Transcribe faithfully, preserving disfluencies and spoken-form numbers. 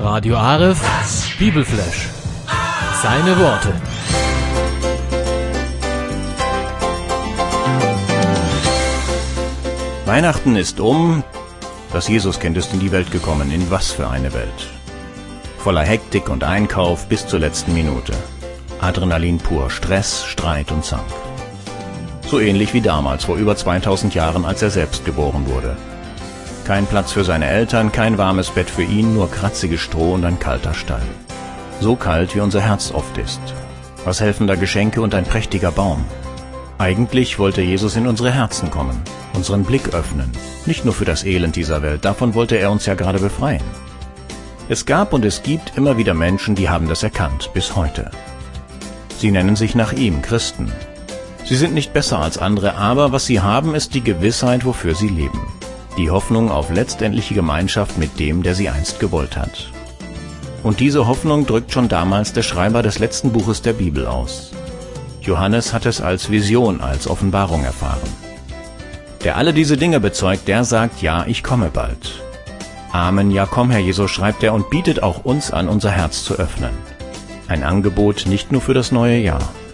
Radio Aref, Bibelflash. Seine Worte. Weihnachten ist um. Das Jesuskind ist in die Welt gekommen. In was für eine Welt? Voller Hektik und Einkauf bis zur letzten Minute. Adrenalin pur, Stress, Streit und Zank. So ähnlich wie damals, vor über zweitausend Jahren, als er selbst geboren wurde. Kein Platz für seine Eltern, kein warmes Bett für ihn, nur kratziges Stroh und ein kalter Stall. So kalt, wie unser Herz oft ist. Was helfen da Geschenke und ein prächtiger Baum? Eigentlich wollte Jesus in unsere Herzen kommen, unseren Blick öffnen. Nicht nur für das Elend dieser Welt, davon wollte er uns ja gerade befreien. Es gab und es gibt immer wieder Menschen, die haben das erkannt, bis heute. Sie nennen sich nach ihm Christen. Sie sind nicht besser als andere, aber was sie haben, ist die Gewissheit, wofür sie leben. Die Hoffnung auf letztendliche Gemeinschaft mit dem, der sie einst gewollt hat. Und diese Hoffnung drückt schon damals der Schreiber des letzten Buches der Bibel aus. Johannes hat es als Vision, als Offenbarung erfahren. Der alle diese Dinge bezeugt, der sagt, ja, ich komme bald. Amen, ja komm, Herr Jesus, schreibt er und bietet auch uns an, unser Herz zu öffnen. Ein Angebot nicht nur für das neue Jahr.